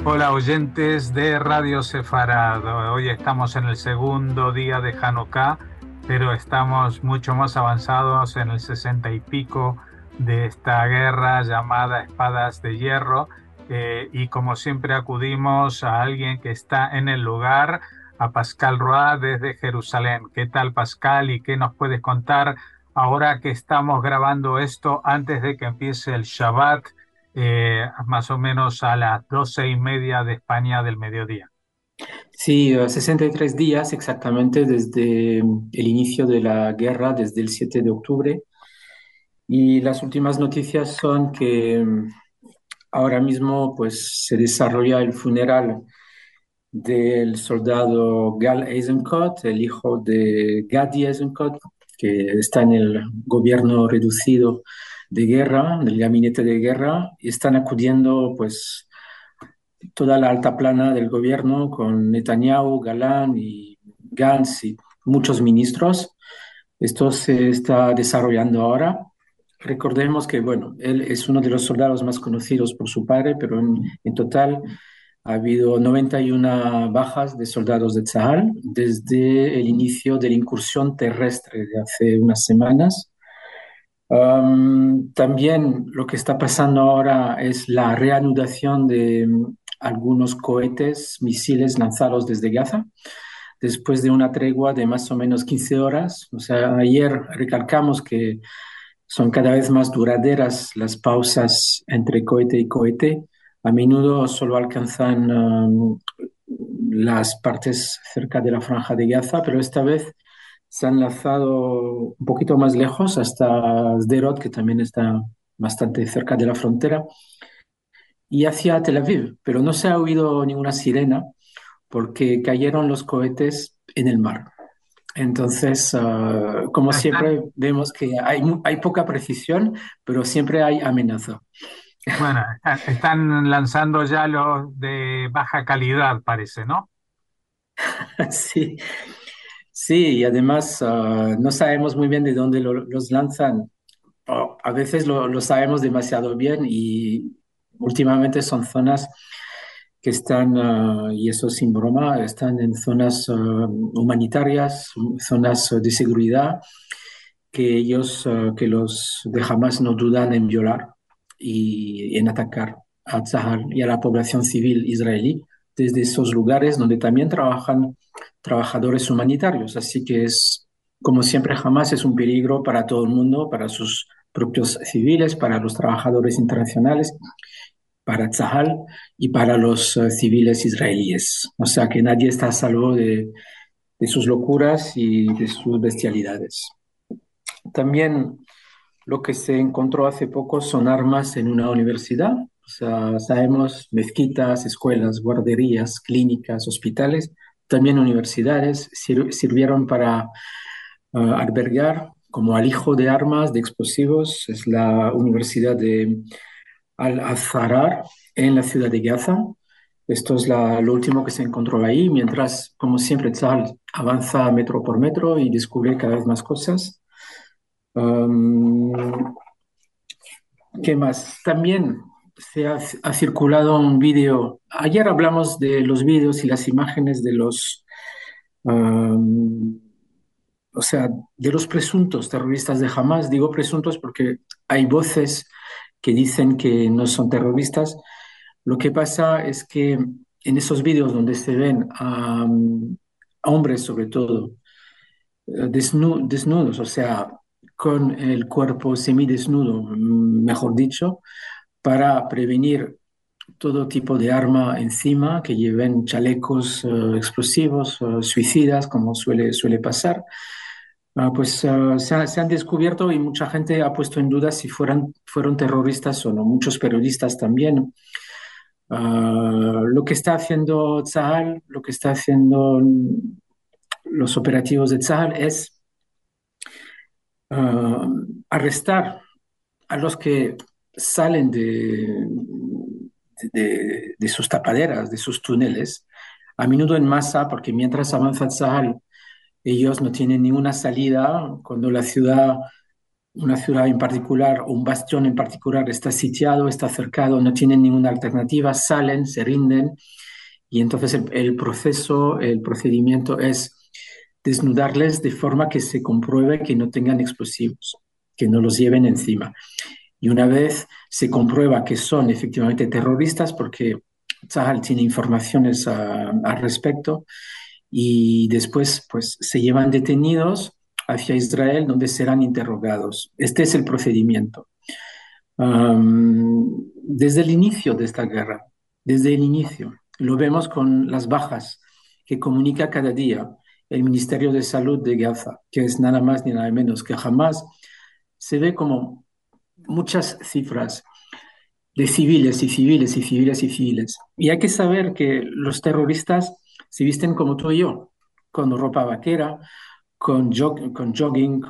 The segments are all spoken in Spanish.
Hola oyentes de Radio Sefarad. Hoy estamos en el segundo día de Hanukkah, pero estamos mucho más avanzados en el 60 y pico de esta guerra llamada Espadas de Hierro. Y como siempre acudimos a alguien que está en el lugar, a Pascal Roa desde Jerusalén. ¿Qué tal, Pascal? ¿Y qué nos puedes contar ahora que estamos grabando esto antes de que empiece el Shabbat? Más o menos a las 12:30 de España del mediodía. Sí, 63 días exactamente desde el inicio de la guerra, desde el 7 de octubre. Y las últimas noticias son que ahora mismo pues, se desarrolla el funeral del soldado Gal Eisenkot, el hijo de Gadi Eisenkot, que está en el gobierno reducido de guerra, en el gabinete de guerra, y están acudiendo pues toda la alta plana del gobierno con Netanyahu, Galán y Gantz y muchos ministros. Esto se está desarrollando ahora. Recordemos que, bueno, él es uno de los soldados más conocidos por su padre, pero en total ha habido 91 bajas de soldados de Tzahal desde el inicio de la incursión terrestre de hace unas semanas. También lo que está pasando ahora es la reanudación de algunos cohetes, misiles lanzados desde Gaza, después de una tregua de más o menos 15 horas. O sea, ayer recalcamos que son cada vez más duraderas las pausas entre cohete y cohete. A menudo solo alcanzan las partes cerca de la franja de Gaza, pero esta vez se han lanzado un poquito más lejos hasta Sderot, que también está bastante cerca de la frontera, y hacia Tel Aviv, pero no se ha oído ninguna sirena porque cayeron los cohetes en el mar. Entonces, como Están, siempre, vemos que hay poca precisión, pero siempre hay amenaza. bueno, están lanzando ya los de baja calidad, parece, ¿no? Sí, sí, y además no sabemos muy bien de dónde los lanzan. A veces lo sabemos demasiado bien y últimamente son zonas que están, y eso sin broma, están en zonas humanitarias, zonas de seguridad que ellos, que los de Hamas no dudan en violar y en atacar a Tzahal y a la población civil israelí desde esos lugares donde también trabajan trabajadores humanitarios. Así que es, como siempre, Hamas es un peligro para todo el mundo, para sus propios civiles, para los trabajadores internacionales, para Tzahal y para los civiles israelíes. O sea que nadie está a salvo de sus locuras y de sus bestialidades. También lo que se encontró hace poco son armas en una universidad. O sea, sabemos mezquitas, escuelas, guarderías, clínicas, hospitales, también universidades sirvieron para albergar como alijo de armas, de explosivos. Es la Universidad de Al-Azhar en la ciudad de Gaza. Esto es lo último que se encontró ahí, mientras, como siempre, Tzal avanza metro por metro y descubre cada vez más cosas. Um, ¿Qué más? También ha circulado un vídeo. Ayer hablamos de los vídeos y las imágenes de um, o sea, de los presuntos terroristas de Hamas. Digo presuntos porque hay voces que dicen que no son terroristas. Lo que pasa es que en esos vídeos donde se ven a hombres, sobre todo, desnudos, o sea, con el cuerpo semidesnudo, mejor dicho, para prevenir todo tipo de arma encima, que lleven chalecos explosivos, suicidas, como suele pasar. Pues se han descubierto y mucha gente ha puesto en duda si fueron terroristas o no, muchos periodistas también. Lo que está haciendo Tzahal, lo que está haciendo los operativos de Tzahal es ah, arrestar a los que salen de sus tapaderas, de sus túneles, a menudo en masa, porque mientras avanza Tzahal, ellos no tienen ninguna salida cuando la ciudad una ciudad en particular o un bastión en particular está sitiado, está cercado, no tienen ninguna alternativa, salen, se rinden y entonces el proceso, el procedimiento es desnudarles de forma que se compruebe que no tengan explosivos, que no los lleven encima. Y una vez se comprueba que son efectivamente terroristas, porque Tzahal tiene informaciones al respecto, y después pues se llevan detenidos hacia Israel donde serán interrogados. Este es el procedimiento. Desde el inicio de esta guerra, desde el inicio, lo vemos con las bajas que comunica cada día el Ministerio de Salud de Gaza, que es nada más ni nada menos que jamás se ve como muchas cifras de civiles y civiles y civiles y civiles. Y hay que saber que los terroristas se visten como tú y yo, con ropa vaquera, con jogging,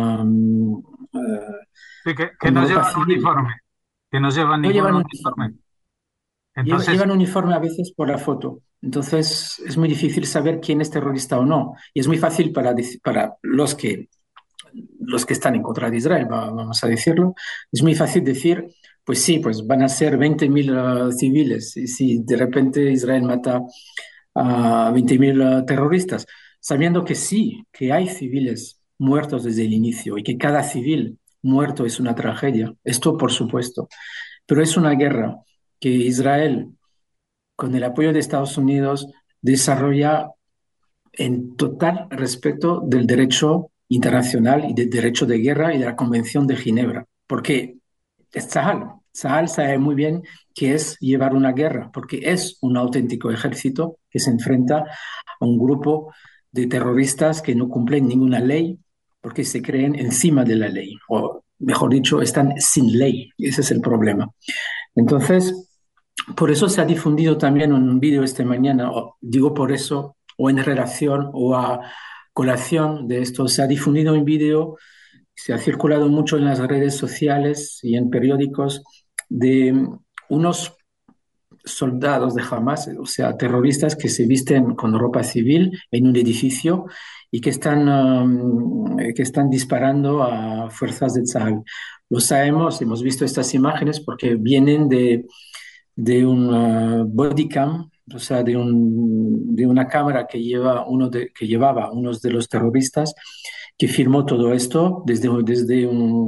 Que con no ropa llevan civil. uniforme, que no llevan No ningún llevan uniforme. uniforme. Entonces, Llevan uniforme a veces por la foto. Entonces es muy difícil saber quién es terrorista o no. Y es muy fácil para los que están en contra de Israel, vamos a decirlo, es muy fácil decir, pues sí, pues van a ser 20.000 civiles, y si de repente Israel mata a 20.000 terroristas, sabiendo que sí, que hay civiles muertos desde el inicio y que cada civil muerto es una tragedia, esto por supuesto, pero es una guerra que Israel, con el apoyo de Estados Unidos, desarrolla en total respeto del derecho internacional y del derecho de guerra y de la Convención de Ginebra, porque es Sahal. Sahal sabe muy bien qué es llevar una guerra, porque es un auténtico ejército que se enfrenta a un grupo de terroristas que no cumplen ninguna ley porque se creen encima de la ley, o mejor dicho, están sin ley. Ese es el problema. Entonces, por eso se ha difundido también un vídeo esta mañana, o digo por eso, o en relación o a colación de esto, se ha difundido un vídeo, se ha circulado mucho en las redes sociales y en periódicos de unos soldados de Hamas, o sea, terroristas que se visten con ropa civil en un edificio y que están disparando a fuerzas de Tzal. Lo sabemos, hemos visto estas imágenes porque vienen de un bodycam, o sea, de una cámara que, que llevaba uno de los terroristas, que filmó todo esto desde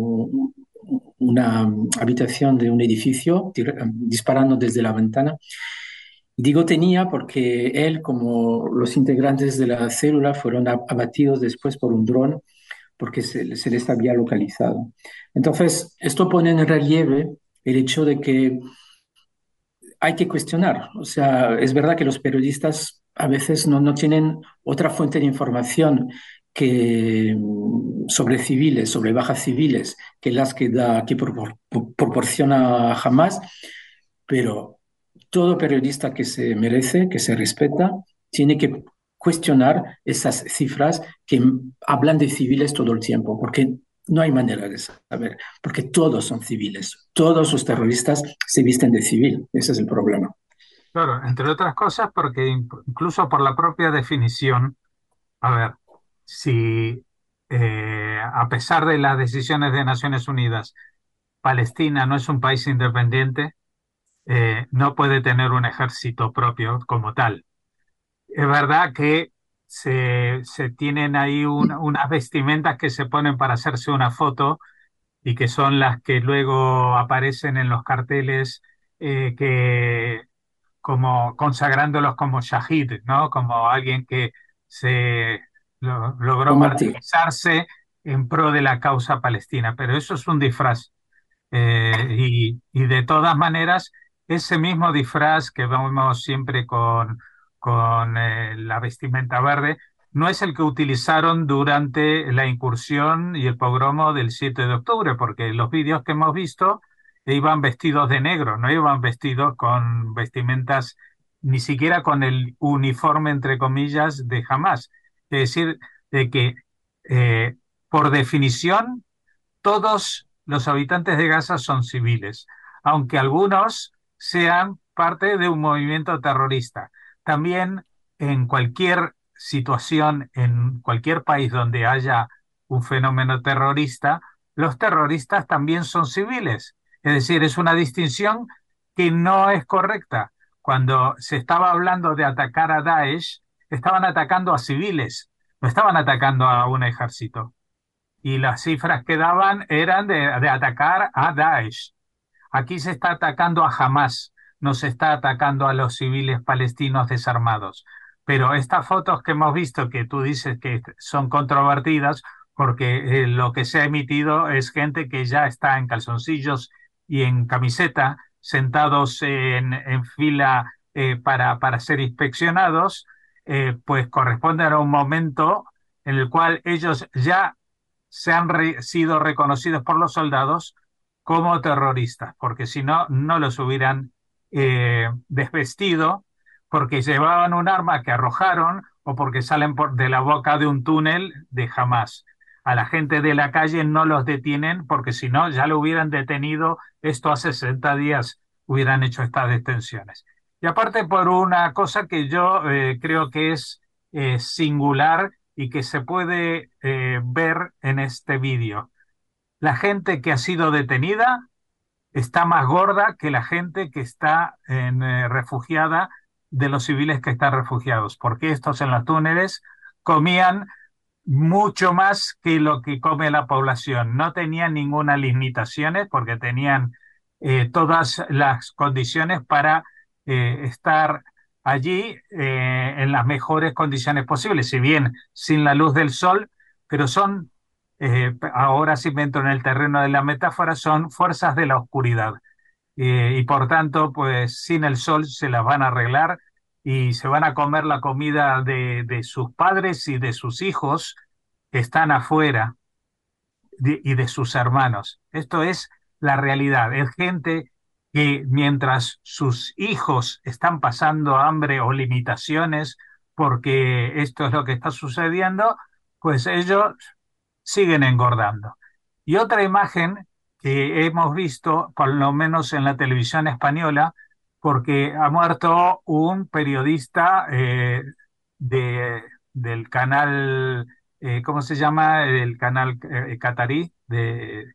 una habitación de un edificio, disparando desde la ventana. Digo tenía porque él, como los integrantes de la célula, fueron abatidos después por un dron porque se les había localizado. Entonces, esto pone en relieve el hecho de que hay que cuestionar. O sea, es verdad que los periodistas a veces no tienen otra fuente de información que sobre civiles, sobre bajas civiles, que las que proporciona Hamas, pero todo periodista que se merece, que se respeta, tiene que cuestionar esas cifras que hablan de civiles todo el tiempo, porque no hay manera de saber, porque todos son civiles, todos los terroristas se visten de civil, ese es el problema. claro, entre otras cosas, porque incluso por la propia definición, a ver, si a pesar de las decisiones de Naciones Unidas, Palestina no es un país independiente, no puede tener un ejército propio como tal. Es verdad que se tienen ahí unas vestimentas que se ponen para hacerse una foto y que son las que luego aparecen en los carteles que como consagrándolos como shahid, ¿no? Como alguien que se logró Combate. martirizarse en pro de la causa palestina. Pero eso es un disfraz. Y de todas maneras, ese mismo disfraz que vemos siempre con la vestimenta verde, no es el que utilizaron durante la incursión y el pogromo del 7 de octubre, porque los vídeos que hemos visto iban vestidos de negro, no iban vestidos con vestimentas, ni siquiera con el uniforme, entre comillas, de Hamas. Es decir, de que por definición todos los habitantes de Gaza son civiles, aunque algunos sean parte de un movimiento terrorista. También en cualquier situación, en cualquier país donde haya un fenómeno terrorista, los terroristas también son civiles. Es decir, es una distinción que no es correcta. Cuando se estaba hablando de atacar a Daesh, estaban atacando a civiles, no estaban atacando a un ejército. Y las cifras que daban eran de atacar a Daesh. Aquí se está atacando a Hamas, no se está atacando a los civiles palestinos desarmados. Pero estas fotos que hemos visto, que tú dices que son controvertidas, porque lo que se ha emitido es gente que ya está en calzoncillos y en camiseta, sentados en fila para ser inspeccionados, pues corresponden a un momento en el cual ellos ya sido reconocidos por los soldados como terroristas, porque si no, no los hubieran desvestido porque llevaban un arma que arrojaron o porque salen de la boca de un túnel de Hamas. A la gente de la calle no los detienen porque si no, ya lo hubieran detenido. Esto hace 60 días hubieran hecho estas detenciones. Y aparte por una cosa que yo creo que es singular y que se puede ver en este vídeo. La gente que ha sido detenida está más gorda que la gente que está refugiada de los civiles que están refugiados, porque estos en los túneles comían mucho más que lo que come la población. No tenían ninguna limitaciones porque tenían todas las condiciones para estar allí en las mejores condiciones posibles, si bien sin la luz del sol, pero son, ahora sí me entro en el terreno de la metáfora, son fuerzas de la oscuridad. Y por tanto, pues sin el sol se las van a arreglar y se van a comer la comida de sus padres y de sus hijos que están afuera y de sus hermanos. Esto es la realidad. Es gente que mientras sus hijos están pasando hambre o limitaciones, porque esto es lo que está sucediendo, pues ellos siguen engordando. Y otra imagen que hemos visto, por lo menos en la televisión española, porque ha muerto un periodista de, del canal, ¿cómo se llama? El canal catarí, de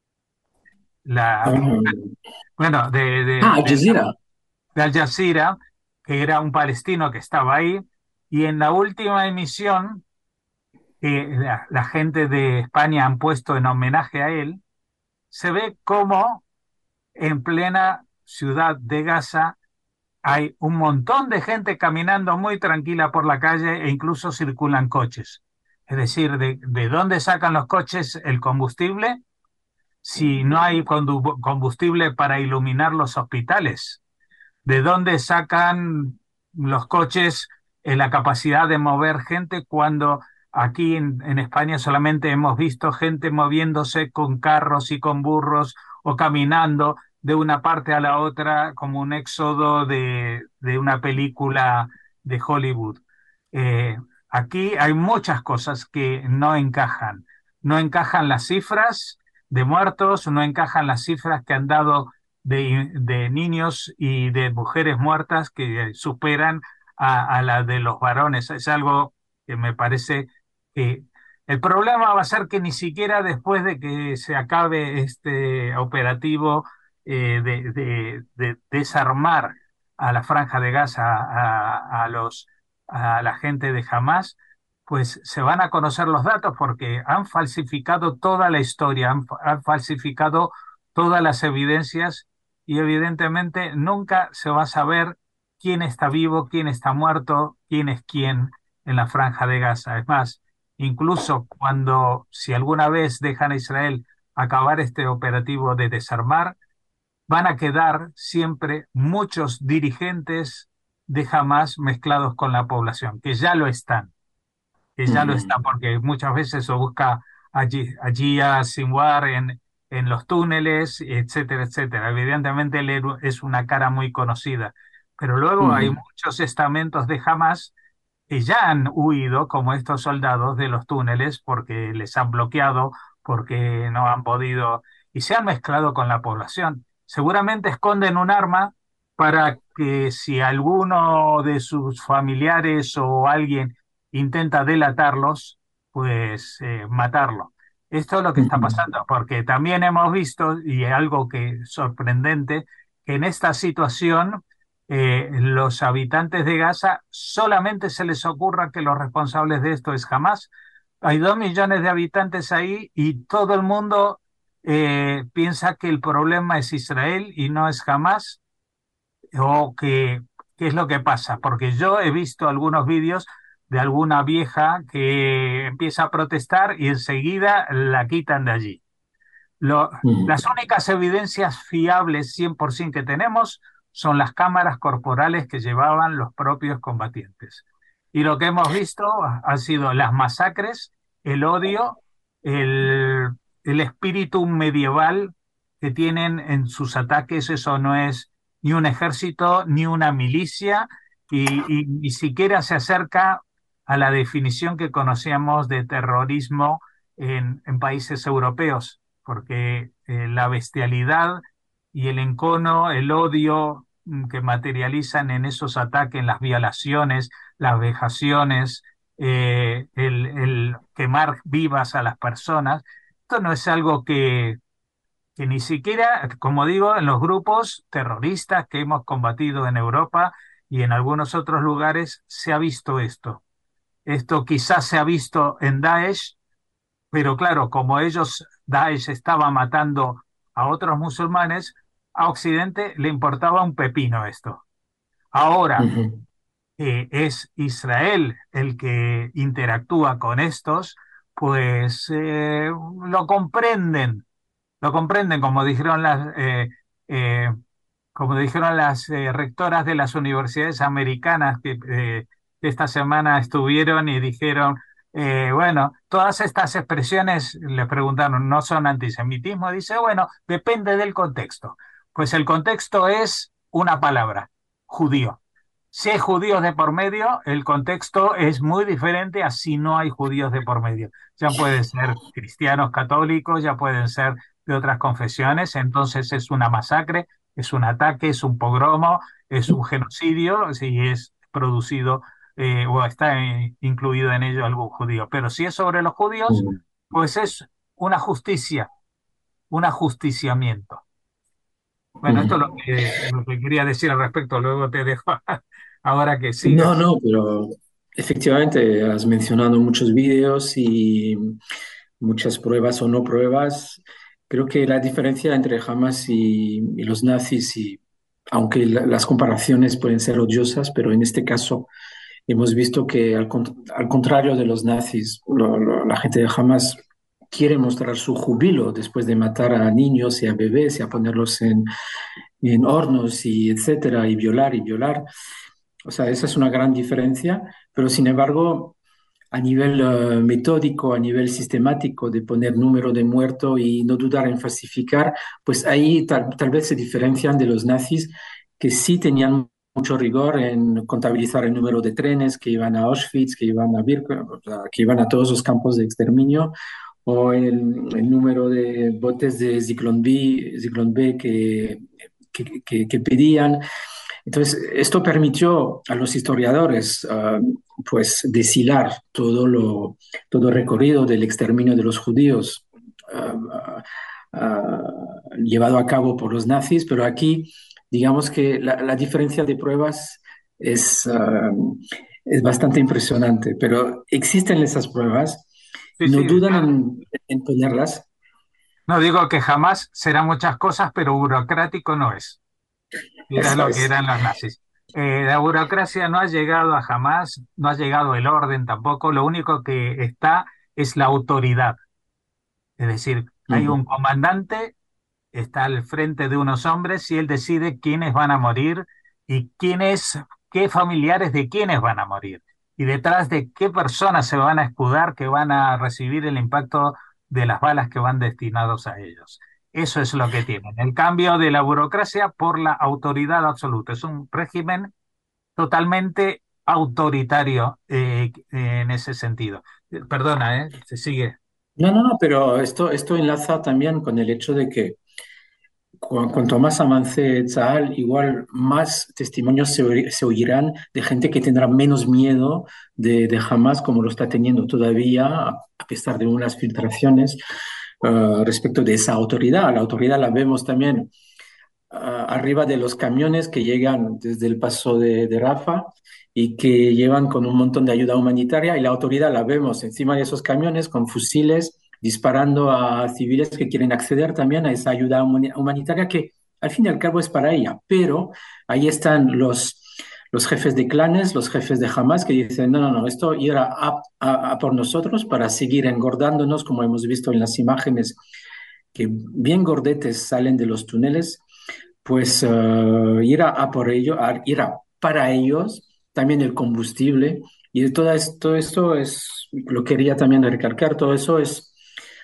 la, Um, bueno, Al Jazeera. de Al Jazeera, que era un palestino que estaba ahí, y en la última emisión que la gente de España han puesto en homenaje a él, se ve cómo en plena ciudad de Gaza hay un montón de gente caminando muy tranquila por la calle e incluso circulan coches. Es decir, de dónde sacan los coches el combustible si no hay combustible para iluminar los hospitales. ¿De dónde sacan los coches la capacidad de mover gente cuando aquí en España solamente hemos visto gente moviéndose con carros y con burros o caminando de una parte a la otra como un éxodo de una película de Hollywood? Eh, Aquí hay muchas cosas que no encajan. No encajan las cifras de muertos, no encajan las cifras que han dado de niños y de mujeres muertas que superan a la de los varones. Es algo que me parece que el problema va a ser que ni siquiera después de que se acabe este operativo de desarmar a la Franja de Gaza, a la gente de Hamas, pues se van a conocer los datos porque han falsificado toda la historia, han falsificado todas las evidencias y evidentemente nunca se va a saber quién está vivo, quién está muerto, quién es quién en la Franja de Gaza. Es más, incluso cuando, si alguna vez dejan a Israel acabar este operativo de desarmar, van a quedar siempre muchos dirigentes de Hamas mezclados con la población, que ya lo está, Ujú, porque muchas veces se busca allí a Sinwar en los túneles, etcétera, etcétera. Evidentemente él es una cara muy conocida, pero luego hay ujú, muchos estamentos de Hamas que ya han huido, como estos soldados de los túneles, porque les han bloqueado, porque no han podido, y se han mezclado con la población. Seguramente esconden un arma para que si alguno de sus familiares o alguien intenta delatarlos, pues matarlo. Esto es lo que está Ujú, pasando, porque también hemos visto, y es algo que es sorprendente, que en esta situación los habitantes de Gaza solamente se les ocurra que los responsables de esto es Hamas. Hay 2 millones de habitantes ahí y todo el mundo piensa que el problema es Israel y no es Hamas, o que, qué es lo que pasa, porque yo he visto algunos vídeos de alguna vieja que empieza a protestar y enseguida la quitan de allí. Lo- ujú, las únicas evidencias fiables 100% que tenemos son las cámaras corporales que llevaban los propios combatientes. Y lo que hemos visto han sido las masacres, el odio, el, el espíritu medieval que tienen en sus ataques. Eso no es ni un ejército ni una milicia, y ni siquiera se acerca a la definición que conocíamos de terrorismo en países europeos, porque la bestialidad y el encono, el odio que materializan en esos ataques, las violaciones, las vejaciones, el quemar vivas a las personas, esto no es algo que ni siquiera, como digo, en los grupos terroristas que hemos combatido en Europa y en algunos otros lugares se ha visto esto. Esto quizás se ha visto en Daesh, pero claro, como ellos, Daesh estaba matando a otros musulmanes, a Occidente le importaba un pepino esto. Ahora ujú, es Israel el que interactúa con estos, pues lo comprenden, eh, como dijeron las rectoras de las universidades americanas que esta semana estuvieron y dijeron, bueno, todas estas expresiones, les preguntaron, ¿no son antisemitismo? Dice, bueno, depende del contexto. Pues el contexto es una palabra, judío. Si hay judíos de por medio, el contexto es muy diferente a si no hay judíos de por medio. Ya pueden ser cristianos católicos, ya pueden ser de otras confesiones, entonces es una masacre, es un ataque, es un pogromo, es un genocidio, si es producido o está incluido en ello algún judío. Pero si es sobre los judíos, ujú, pues es una justicia, un ajusticiamiento. Bueno, esto es ujú. lo que quería decir al respecto, luego te dejo ahora que No, sigas. no, pero efectivamente has mencionado muchos vídeos y muchas pruebas o no pruebas. Creo que la diferencia entre Hamas y los nazis, y aunque las comparaciones pueden ser odiosas, pero en este caso hemos visto que al contrario de los nazis, la gente de Hamas quiere mostrar su júbilo después de matar a niños y a bebés y a ponerlos en hornos y etcétera, y violar y violar. O sea, esa es una gran diferencia, pero sin embargo, a nivel metódico, a nivel sistemático de poner número de muerto y no dudar en falsificar, pues ahí tal vez se diferencian de los nazis que sí tenían mucho rigor en contabilizar el número de trenes que iban a Auschwitz, que iban a Birkenau, o sea, que iban a todos los campos de exterminio, o el número de botes de Zyklon B que pedían. Entonces, esto permitió a los historiadores, pues, deshilar todo el recorrido del exterminio de los judíos, ah, llevado a cabo por los nazis, pero aquí, digamos que la diferencia de pruebas es, es bastante impresionante, pero existen esas pruebas, Sí, no sí, dudan en ponerlas. no digo que jamás será muchas cosas, pero burocrático no es. Era Eso lo que es. eran los nazis. La burocracia no ha llegado a jamás, no ha llegado el orden tampoco. Lo único que está es la autoridad. Es decir, hay un Ujú, comandante, está al frente de unos hombres y él decide quiénes van a morir y qué familiares de quiénes van a morir. Y detrás de qué personas se van a escudar que van a recibir el impacto de las balas que van destinados a ellos. Eso es lo que tienen. El cambio de la burocracia por la autoridad absoluta. Es un régimen totalmente autoritario en ese sentido. Perdona, se sigue. no, no, no, pero esto enlaza también con el hecho de que cuanto más avance Tzahal, igual más testimonios se oirán de gente que tendrá menos miedo de Hamas como lo está teniendo todavía, a pesar de unas filtraciones respecto de esa autoridad. La autoridad la vemos también arriba de los camiones que llegan desde el paso de Rafa y que llevan con un montón de ayuda humanitaria y la autoridad la vemos encima de esos camiones con fusiles disparando a civiles que quieren acceder también a esa ayuda humanitaria que al fin y al cabo es para ella. Pero ahí están los jefes de clanes, los jefes de Hamas que dicen, no, no, no, esto irá a por nosotros para seguir engordándonos, como hemos visto en las imágenes, que bien gordetes salen de los túneles pues ir a por ello, ir a para ellos, también el combustible, y todo esto es, lo quería también recalcar, todo eso es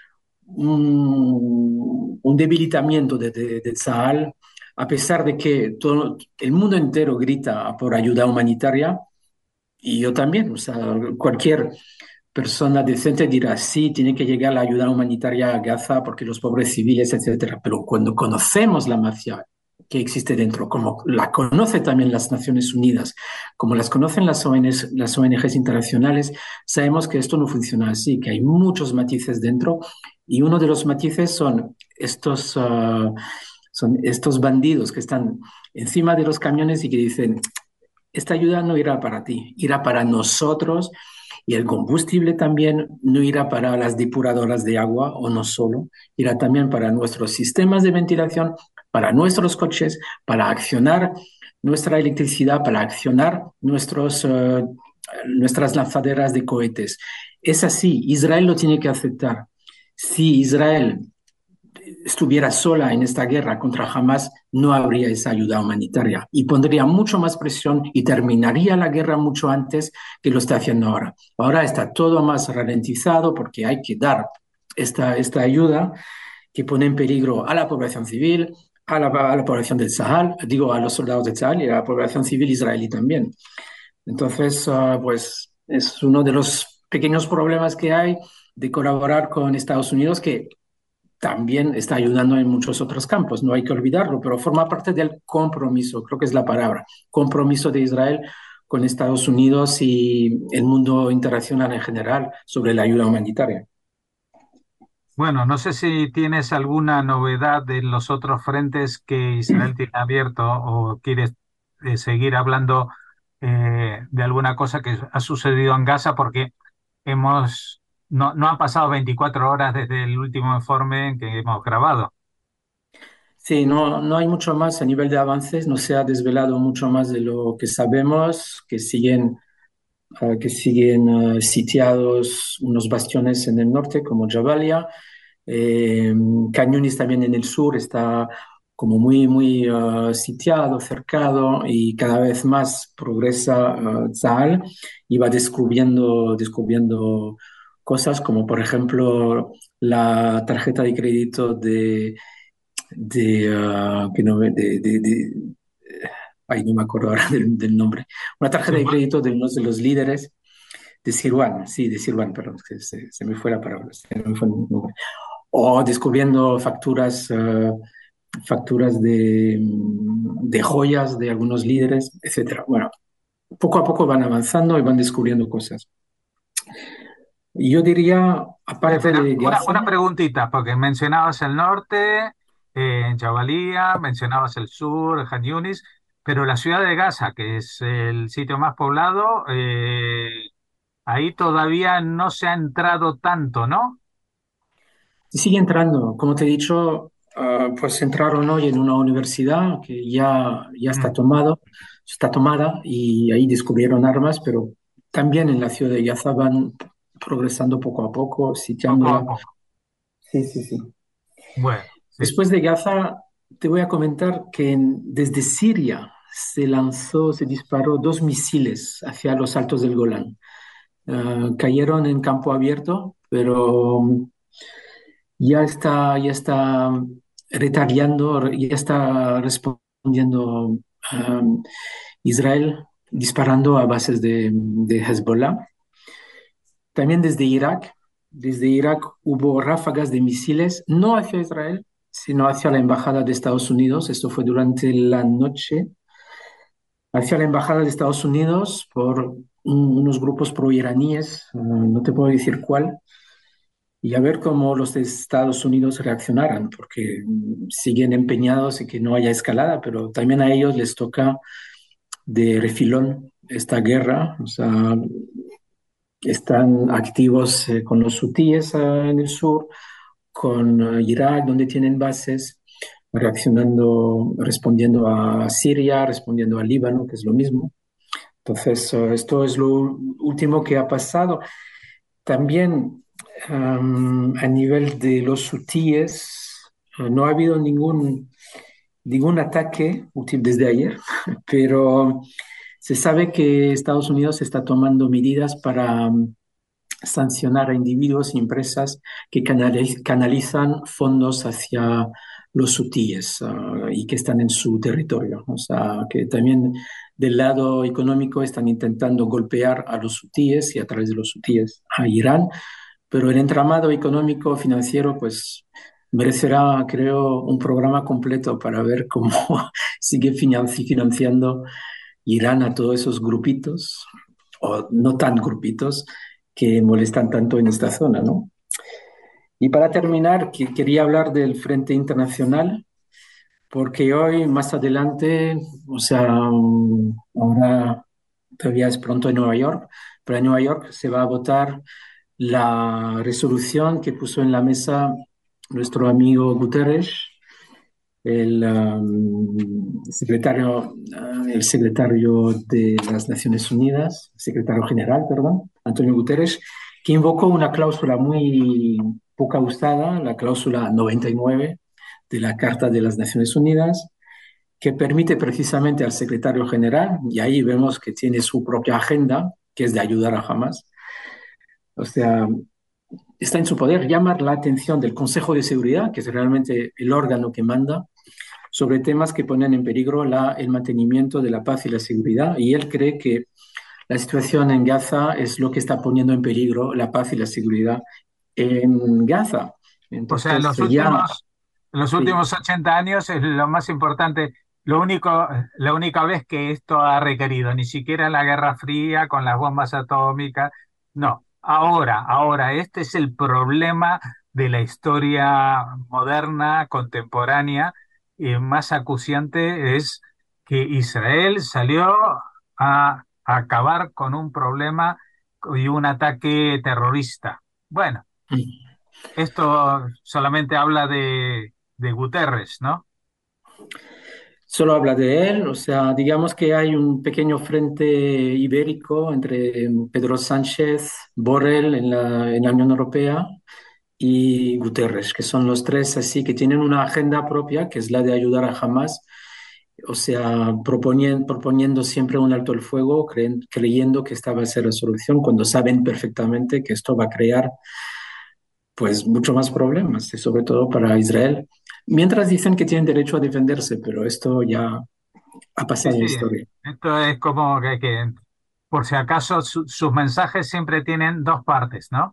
un debilitamiento de Tzahal, a pesar de que todo el mundo entero grita por ayuda humanitaria, y yo también, o sea, cualquier persona decente dirá, sí, tiene que llegar la ayuda humanitaria a Gaza porque los pobres civiles, etcétera. Pero cuando conocemos la mafia que existe dentro, como la conoce también las Naciones Unidas, como las conocen las ONGs internacionales, sabemos que esto no funciona así, que hay muchos matices dentro y uno de los matices son estos bandidos que están encima de los camiones y que dicen, esta ayuda no irá para ti, irá para nosotros y el combustible también no irá para las depuradoras de agua o no solo, irá también para nuestros sistemas de ventilación, para nuestros coches, para accionar nuestra electricidad, para accionar nuestras lanzaderas de cohetes. Es así, Israel lo tiene que aceptar. Si Israel estuviera sola en esta guerra contra Hamas, no habría esa ayuda humanitaria y pondría mucho más presión y terminaría la guerra mucho antes que lo está haciendo ahora. Ahora está todo más ralentizado porque hay que dar esta ayuda que pone en peligro a la población civil, a la población del Sahel, digo a los soldados del Sahel y a la población civil israelí también. Entonces, pues es uno de los pequeños problemas que hay de colaborar con Estados Unidos, que también está ayudando en muchos otros campos, no hay que olvidarlo, pero forma parte del compromiso, creo que es la palabra, compromiso de Israel con Estados Unidos y el mundo internacional en general sobre la ayuda humanitaria. Bueno, no sé si tienes alguna novedad de los otros frentes que Israel tiene abierto o quieres seguir hablando de alguna cosa que ha sucedido en Gaza, porque no han pasado 24 horas desde el último informe que hemos grabado. Sí, no, no hay mucho más a nivel de avances, no se ha desvelado mucho más de lo que sabemos, que siguen sitiados unos bastiones en el norte como Jabalia. Eh, Cañones también en el sur está como muy, muy sitiado, cercado y cada vez más progresa Tzahal y va descubriendo cosas como por ejemplo la tarjeta de crédito que no, ay, no me acuerdo ahora del nombre, una tarjeta de Sirwan. crédito de uno de los líderes de Sirwan, sí, de Sirwan, perdón, es que se me fue la palabra, se me fue el nombre. O descubriendo facturas de joyas de algunos líderes, etcétera. Bueno, poco a poco van avanzando y van descubriendo cosas. Y yo diría, aparte Pero de Gaza, una preguntita, porque mencionabas el norte, en Jabalía, mencionabas el sur, Han Yunis, pero la ciudad de Gaza, que es el sitio más poblado, ahí todavía no se ha entrado tanto, ¿no? sigue entrando. Como te he dicho, pues entraron hoy en una universidad que ya Mm, está tomada y ahí descubrieron armas, pero también en la ciudad de Gaza van progresando poco a poco, poco a sitiándola. poco. Sí, sí, sí. Bueno, sí. Después de Gaza, te voy a comentar que desde Siria se disparó dos misiles hacia los altos del Golán. Cayeron en campo abierto, pero ya está retaliando, ya está respondiendo Israel disparando a bases de Hezbollah. También desde Irak hubo ráfagas de misiles, no hacia Israel, sino hacia la embajada de Estados Unidos. Esto fue durante la noche, hacia la embajada de Estados Unidos por unos grupos proiraníes, no te puedo decir cuál, y a ver cómo los de Estados Unidos reaccionaran, porque siguen empeñados en que no haya escalada, pero también a ellos les toca de refilón esta guerra, o sea, están activos con los hutíes en el sur, con Irak, donde tienen bases, reaccionando, respondiendo a Siria, respondiendo a Líbano, que es lo mismo. Entonces, esto es lo último que ha pasado. También a nivel de los hutíes, no ha habido ningún ataque útil desde ayer, pero se sabe que Estados Unidos está tomando medidas para sancionar a individuos y empresas que canalizan fondos hacia los hutíes y que están en su territorio. O sea, que también del lado económico están intentando golpear a los hutíes y a través de los hutíes a Irán, pero el entramado económico financiero, pues merecerá, creo, un programa completo para ver cómo sigue financiando Irán a todos esos grupitos, o no tan grupitos, que molestan tanto en esta zona, ¿no? Y para terminar, quería hablar del Frente Internacional, porque hoy, más adelante, o sea, ahora todavía es pronto en Nueva York, pero en Nueva York se va a votar la resolución que puso en la mesa nuestro amigo Guterres, el secretario de las Naciones Unidas, secretario general, perdón, Antonio Guterres, que invocó una cláusula muy poca usada, la cláusula 99 de la Carta de las Naciones Unidas, que permite precisamente al secretario general, y ahí vemos que tiene su propia agenda, que es de ayudar a Hamas, o sea, está en su poder llamar la atención del Consejo de Seguridad, que es realmente el órgano que manda, sobre temas que ponen en peligro el mantenimiento de la paz y la seguridad. Y él cree que la situación en Gaza es lo que está poniendo en peligro la paz y la seguridad en Gaza. O sea, Entonces, ya, los sí, últimos 80 años es lo más importante, la única vez que esto ha requerido, ni siquiera la Guerra Fría con las bombas atómicas, no, ahora, este es el problema de la historia moderna, contemporánea, y más acuciante es que Israel salió a acabar con un problema y un ataque terrorista. Bueno. Esto solamente habla de Guterres, ¿no? solo habla de él, o sea, digamos que hay un pequeño frente ibérico entre Pedro Sánchez, Borrell en la Unión Europea y Guterres, que son los tres así que tienen una agenda propia, que es la de ayudar a Hamas, o sea, proponiendo siempre un alto el fuego, creyendo que esta va a ser la solución, cuando saben perfectamente que esto va a crear pues mucho más problemas, y sobre todo para Israel. Mientras dicen que tienen derecho a defenderse, pero esto ya ha Sí, pasado en la sí. historia. Esto es como por si acaso, sus mensajes siempre tienen dos partes, ¿no?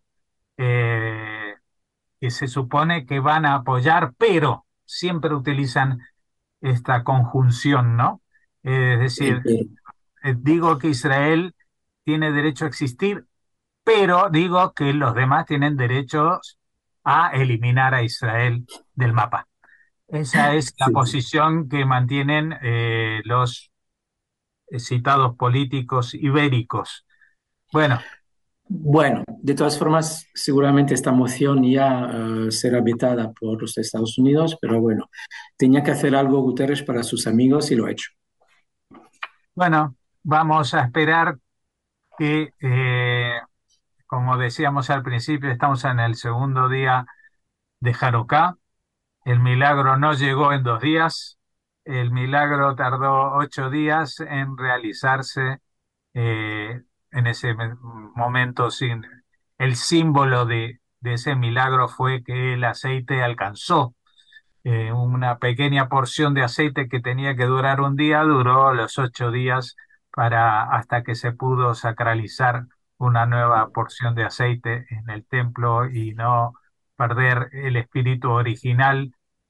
Que se supone que van a apoyar, pero siempre utilizan esta conjunción, ¿no? Es Sí, decir, pero digo que Israel tiene derecho a existir, pero digo que los demás tienen derechos a eliminar a Israel del mapa. Esa es la sí, sí. posición que mantienen los citados políticos ibéricos. Bueno, Bueno, de todas formas, seguramente esta moción ya será vetada por los Estados Unidos, pero bueno, tenía que hacer algo Guterres para sus amigos y lo ha hecho. bueno, vamos a esperar que, como decíamos al principio, estamos en el segundo día de Hanukkah. El milagro no llegó en 2 días, el milagro tardó 8 días en realizarse en ese momento. El símbolo de ese milagro fue que el aceite alcanzó una pequeña porción de aceite que tenía que durar un día, duró los 8 días hasta que se pudo sacralizar una nueva porción de aceite en el templo y no perder el espíritu original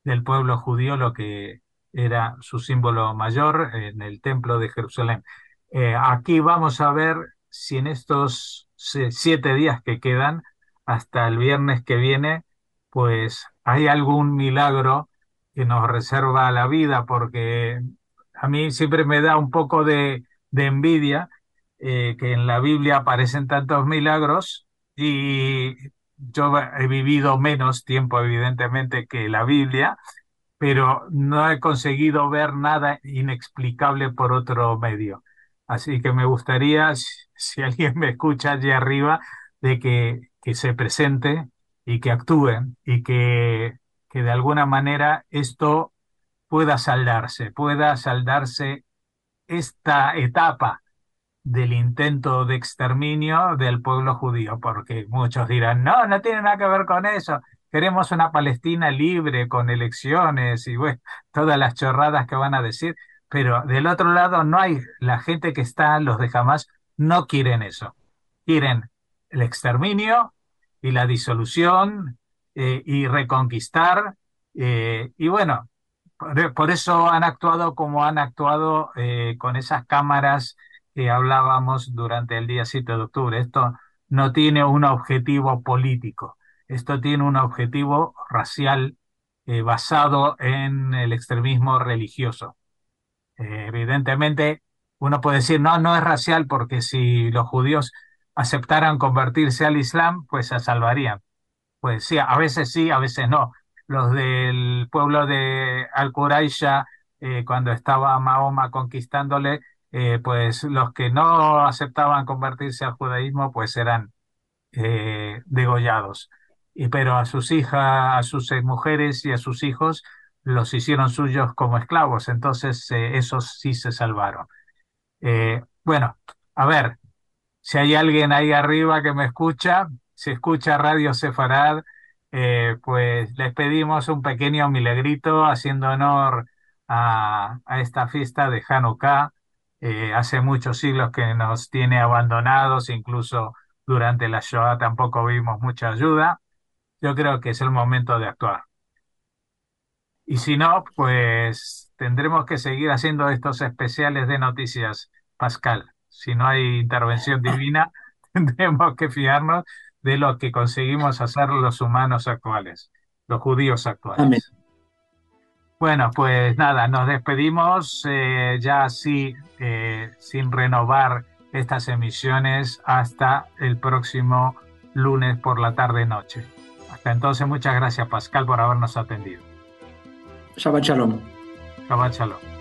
del pueblo judío, lo que era su símbolo mayor en el templo de Jerusalén. Aquí vamos a ver si en estos 7 días que quedan, hasta el viernes que viene, pues hay algún milagro que nos reserva la vida, porque a mí siempre me da un poco de envidia que en la Biblia aparecen tantos milagros y yo he vivido menos tiempo, evidentemente, que la Biblia, pero no he conseguido ver nada inexplicable por otro medio. Así que me gustaría, si alguien me escucha allí arriba, de que se presente y que actúen y que de alguna manera esto pueda saldarse esta etapa del intento de exterminio del pueblo judío, porque muchos dirán, no, no tiene nada que ver con eso, queremos una Palestina libre, con elecciones y bueno, todas las chorradas que van a decir, pero del otro lado no hay, la gente que está, los de Hamas, no quieren eso, quieren el exterminio y la disolución y reconquistar, y bueno, por eso han actuado como han actuado con esas cámaras que hablábamos durante el día 7 de octubre. Esto no tiene un objetivo político, esto tiene un objetivo racial basado en el extremismo religioso. Evidentemente, uno puede decir, no, no es racial porque si los judíos aceptaran convertirse al Islam, pues se salvarían. Pues sí, a veces no. Los del pueblo de Al-Quraisha, cuando estaba Mahoma conquistándole, pues los que no aceptaban convertirse al judaísmo, pues eran degollados. Pero a sus hijas, a sus mujeres y a sus hijos los hicieron suyos como esclavos, entonces esos sí se salvaron. Bueno, a ver, si hay alguien ahí arriba que me escucha, si escucha Radio Sefarad, pues les pedimos un pequeño milagrito haciendo honor a esta fiesta de Hanukkah. Hace muchos siglos que nos tiene abandonados, incluso durante la Shoah tampoco vimos mucha ayuda. Yo creo que es el momento de actuar. Y si no, pues tendremos que seguir haciendo estos especiales de noticias, Pascal. Si no hay intervención divina, tendremos que fiarnos de lo que conseguimos hacer los humanos actuales, los judíos Amén. actuales. Bueno, pues nada, nos despedimos ya así, sin renovar estas emisiones hasta el próximo lunes por la tarde-noche. Hasta entonces, muchas gracias, Pascal, por habernos atendido. Shabbat Shalom. Shabbat shalom.